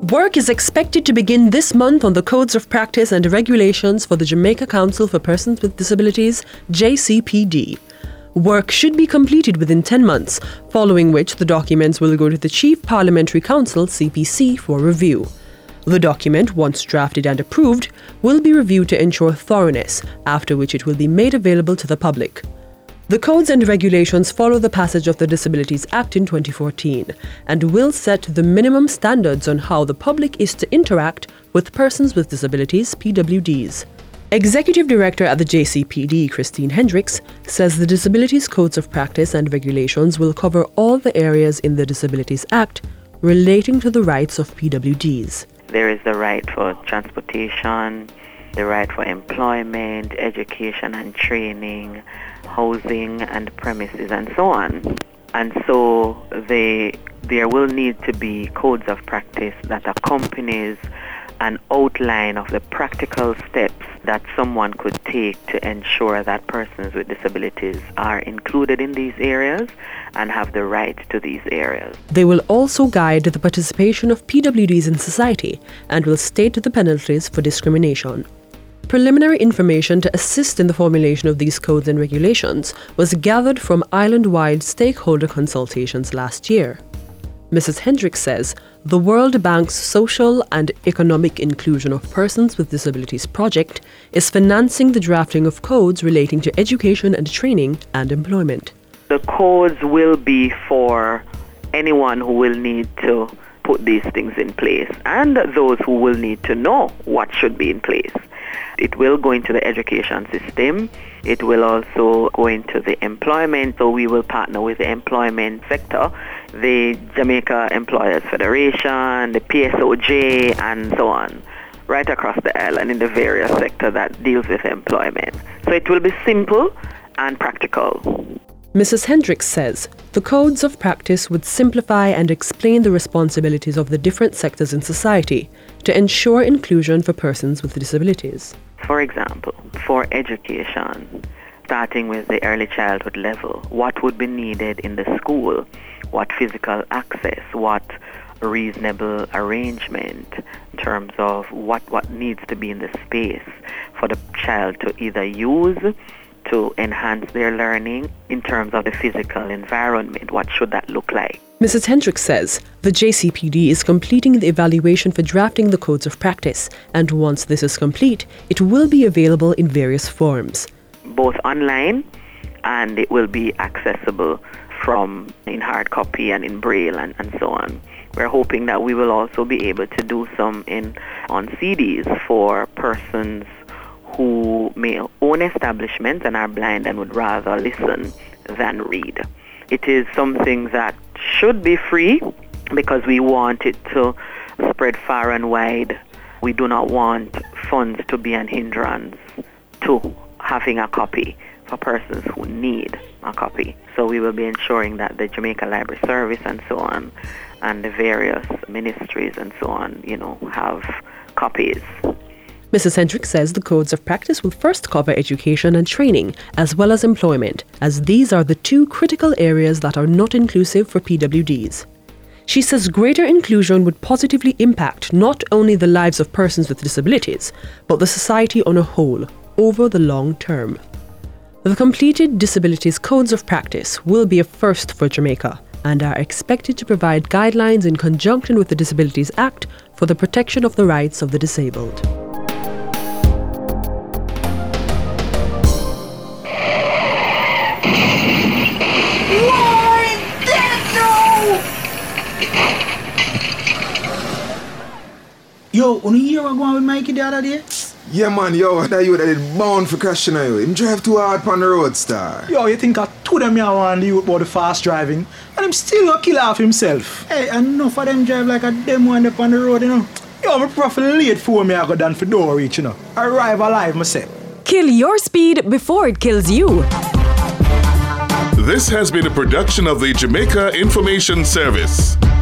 Work is expected to begin this month on the Codes of Practice and Regulations for the Jamaica Council for Persons with Disabilities, JCPD. Work should be completed within 10 months, following which the documents will go to the Chief Parliamentary Council, CPC, for review. The document, once drafted and approved, will be reviewed to ensure thoroughness, after which it will be made available to the public. The codes and regulations follow the passage of the Disabilities Act in 2014 and will set the minimum standards on how the public is to interact with persons with disabilities, PWDs. Executive Director at the JCPD, Christine Hendricks, says the Disabilities Codes of Practice and Regulations will cover all the areas in the Disabilities Act relating to the rights of PWDs. There is the right for transportation, the right for employment, education and training, housing and premises, and so on. And so there will need to be codes of practice that accompanies an outline of the practical steps that someone could take to ensure that persons with disabilities are included in these areas and have the right to these areas. They will also guide the participation of PWDs in society and will state the penalties for discrimination. Preliminary information to assist in the formulation of these codes and regulations was gathered from island-wide stakeholder consultations last year. Mrs. Hendricks says the World Bank's Social and Economic Inclusion of Persons with Disabilities project is financing the drafting of codes relating to education and training and employment. The codes will be for anyone who will need to put these things in place and those who will need to know what should be in place. It will go into the education system. It will also go into the employment. So we will partner with the employment sector, the Jamaica Employers Federation, the PSOJ, and so on, right across the island in the various sectors that deals with employment. So it will be simple and practical. Mrs. Hendricks says the codes of practice would simplify and explain the responsibilities of the different sectors in society to ensure inclusion for persons with disabilities. For example, for education, starting with the early childhood level, what would be needed in the school? What physical access? What reasonable arrangement in terms of what needs to be in the space for the child to either use to enhance their learning in terms of the physical environment? What should that look like? Mrs. Hendricks says the JCPD is completing the evaluation for drafting the codes of practice, and once this is complete, it will be available in various forms. Both online, and it will be accessible from in hard copy and in braille and so on. We're hoping that we will also be able to do some on CDs for persons who may own establishments and are blind and would rather listen than read. It is something that should be free because we want it to spread far and wide. We do not want funds to be an hindrance to having a copy for persons who need a copy. So we will be ensuring that the Jamaica Library Service and so on, and the various ministries and so on, have copies. Mrs. Hendricks says the codes of practice will first cover education and training, as well as employment, as these are the two critical areas that are not inclusive for PWDs. She says greater inclusion would positively impact not only the lives of persons with disabilities, but the society on a whole, over the long term. The completed Disabilities Codes of Practice will be a first for Jamaica and are expected to provide guidelines in conjunction with the Disabilities Act for the protection of the rights of the disabled. Yo, when you hear what going with Mikey the other day? Yeah, man, that you that is bound for crashing on you. Him drive too hard on the road, star. Yo, you think I told them here on the youth about the fast driving, and him still gonna kill off himself. Hey, enough of them drive like a demo one up on the road, Yo, I'm probably late for me I go down for door reach, Arrive alive, myself. Kill your speed before it kills you. This has been a production of the Jamaica Information Service.